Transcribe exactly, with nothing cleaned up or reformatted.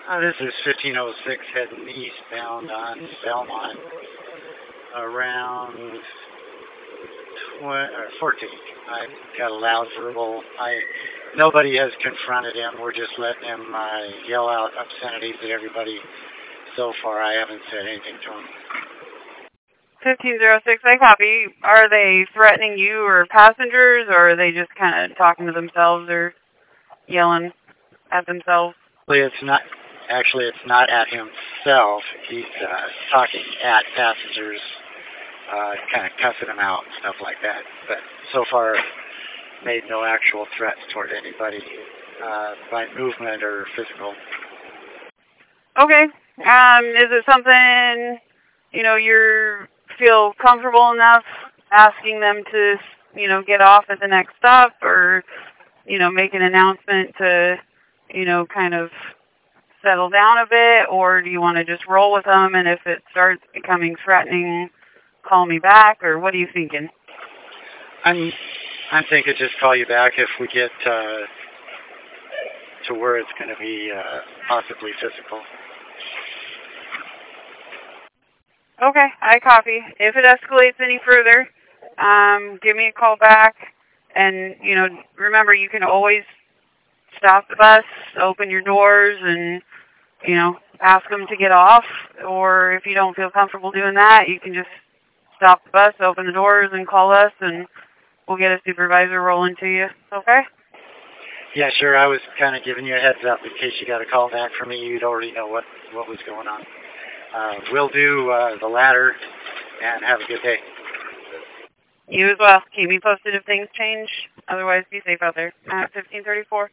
Uh, this is fifteen oh six heading eastbound on Belmont around twenty, or fourteen. I got a loud verbal. I Nobody has confronted him. We're just letting him uh, yell out obscenities at everybody. So far, I haven't said anything to him. fifteen oh six, I copy. Are they threatening you or passengers, or are they just kind of talking to themselves or yelling at themselves? Actually, it's not. Actually, it's not at himself. He's uh, talking at passengers, uh, kind of cussing them out and stuff like that. But so far, made no actual threats toward anybody uh, by movement or physical. Okay. Um, is it something, you know, you feel comfortable enough asking them to, you know, get off at the next stop, or, you know, make an announcement to, you know, kind of settle down a bit, or do you want to just roll with them, and if it starts becoming threatening, call me back, or what are you thinking? I'm, I'm thinking just call you back if we get uh, to where it's going to be uh, possibly physical. Okay, I copy. If it escalates any further, um, give me a call back, and, you know, remember, you can always stop the bus, open your doors, and, you know, ask them to get off, or if you don't feel comfortable doing that, you can just stop the bus, open the doors, and call us, and we'll get a supervisor rolling to you, okay? Yeah, sure. I was kind of giving you a heads up in case you got a call back from me. You'd already know what, what was going on. Uh, we'll do uh, the latter, and have a good day. You as well. Keep me posted if things change. Otherwise, be safe out there. Uh, fifteen thirty-four.